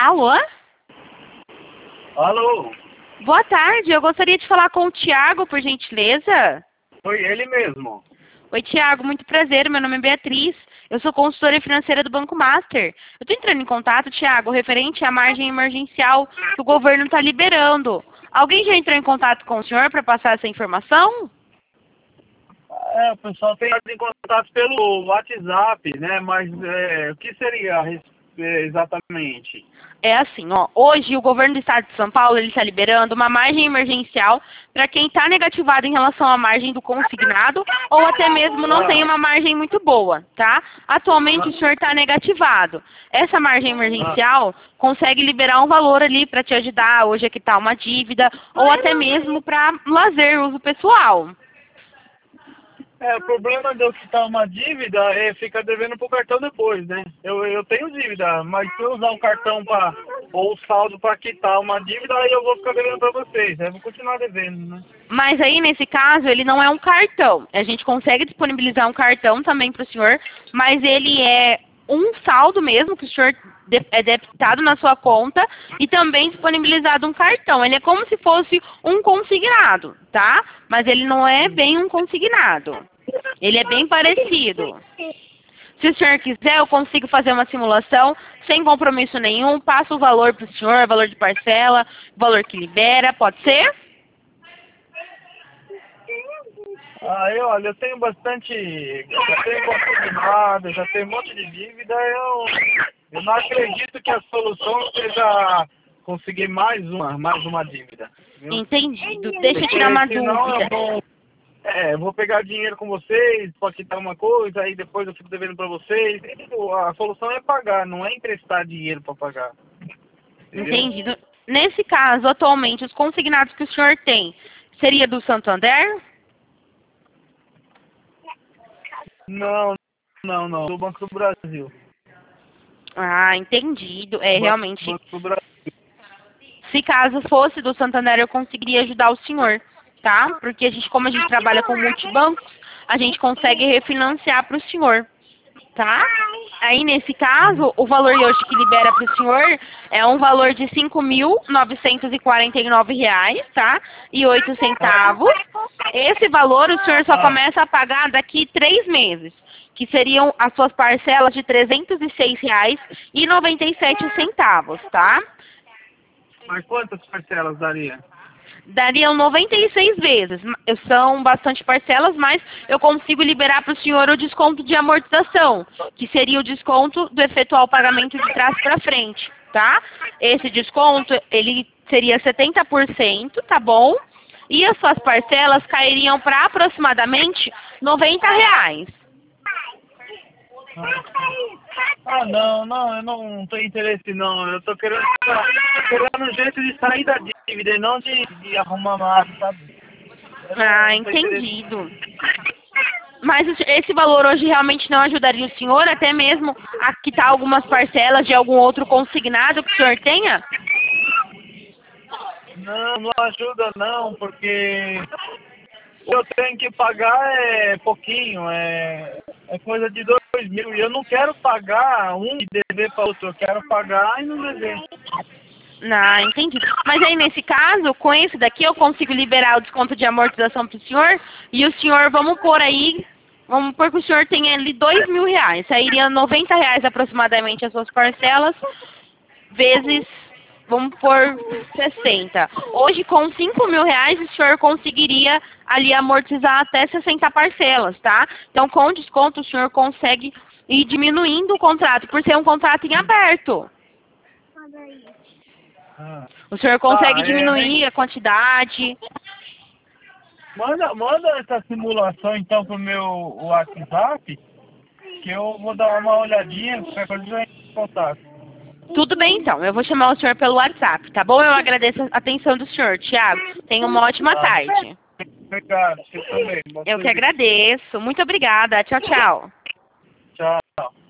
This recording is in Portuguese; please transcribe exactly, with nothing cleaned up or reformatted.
Alô? Alô? Boa tarde, eu gostaria de falar com o Thiago, por gentileza. Foi ele mesmo. Oi, Thiago, muito prazer, meu nome é Beatriz. Eu sou consultora financeira do Banco Master. Eu estou entrando em contato, Thiago, referente à margem emergencial que o governo está liberando. Alguém já entrou em contato com o senhor para passar essa informação? É, o pessoal tem em contato pelo WhatsApp, né? Mas é, o que seria a res- é, exatamente? É assim, ó, hoje o governo do estado de São Paulo ele está liberando uma margem emergencial para quem está negativado em relação à margem do consignado ou até mesmo não tem Ah, uma margem muito boa, tá? Atualmente o senhor está negativado. Essa margem ah, emergencial consegue liberar um valor ali para te ajudar hoje a quitar uma dívida ou até mesmo para lazer, uso pessoal. é, o problema de eu quitar uma dívida é ficar devendo pro cartão depois, né? Eu, eu tenho dívida, mas se eu usar o cartão pra, ou o saldo para quitar uma dívida, aí eu vou ficar devendo para vocês. Aí eu vou continuar devendo, né? Mas aí, nesse caso, ele não é um cartão. A gente consegue disponibilizar um cartão também para o senhor, mas ele é um saldo mesmo, que o senhor de- é debitado na sua conta, e também disponibilizado um cartão. Ele é como se fosse um consignado, tá? Mas ele não é bem um consignado. Ele é bem parecido. Se o senhor quiser, eu consigo fazer uma simulação sem compromisso nenhum, passo o valor para o senhor, valor de parcela, valor que libera, pode ser? Ah, eu, olha, eu tenho bastante, já tenho consignado, já tenho um monte de dívida, eu, eu não acredito que a solução seja conseguir mais uma, mais uma dívida, viu? Entendido. Deixa eu tirar Porque uma senão dúvida. eu vou, é, eu vou pegar dinheiro com vocês, pode quitar uma coisa, aí depois eu fico devendo para vocês. A solução é pagar, não é emprestar dinheiro para pagar. Entendeu? Entendido. Nesse caso, atualmente, os consignados que o senhor tem, seria do Santander? Não, não, não, do Banco do Brasil. Ah, entendido. É, Banco, realmente, Banco do Brasil. se caso fosse do Santander, eu conseguiria ajudar o senhor, tá? Porque a gente, como a gente trabalha com multibancos, a gente consegue refinanciar para o senhor, tá? Aí, nesse caso, o valor hoje que libera para o senhor é um valor de cinco mil novecentos e quarenta e nove reais, tá? E oito centavos. Esse valor o senhor só Ah, começa a pagar daqui três meses, que seriam as suas parcelas de trezentos e seis reais e noventa e sete centavos, tá? mas quantas parcelas daria? Dariam noventa e seis vezes. São bastante parcelas, mas eu consigo liberar para o senhor o desconto de amortização, que seria o desconto do efetual pagamento de trás para frente, tá? Esse desconto, ele seria setenta por cento, tá bom? E as suas parcelas cairiam para aproximadamente noventa reais. Ah, não, não, eu não tenho interesse não. Eu tô querendo, tô querendo um jeito de sair da dívida e não de, de arrumar mais, sabe? Eu não, Ah, não tenho interesse. entendido. Mas esse esse valor hoje realmente não ajudaria o senhor, até mesmo a quitar algumas parcelas de algum outro consignado que o senhor tenha? Não, não ajuda não, porque o que eu tenho que pagar é pouquinho, é, é coisa de dois mil. E eu não quero pagar um e dever para outro, eu quero pagar e não dever. Não, entendi. Mas aí, nesse caso, com esse daqui, eu consigo liberar o desconto de amortização para o senhor, e o senhor, vamos pôr aí, vamos pôr que o senhor tem ali dois mil reais. Sairia noventa reais aproximadamente as suas parcelas, vezes, vamos pôr sessenta. Hoje, com cinco mil reais, o senhor conseguiria ali amortizar até sessenta parcelas, tá? Então, com desconto, o senhor consegue ir diminuindo o contrato, por ser um contrato em aberto. Ah, O senhor tá, consegue é, nem, diminuir a quantidade. manda, manda essa simulação então pro meu WhatsApp, que eu vou dar uma olhadinha, qualquer coisa eu entro em contato. Tudo bem, então. Eu vou chamar o senhor pelo WhatsApp, tá bom? Eu agradeço a atenção do senhor, Tiago. Tenha uma ótima Ah, tarde. obrigado, você também. Bom Eu que serviço. agradeço. Muito obrigada. Tchau, tchau. Tchau.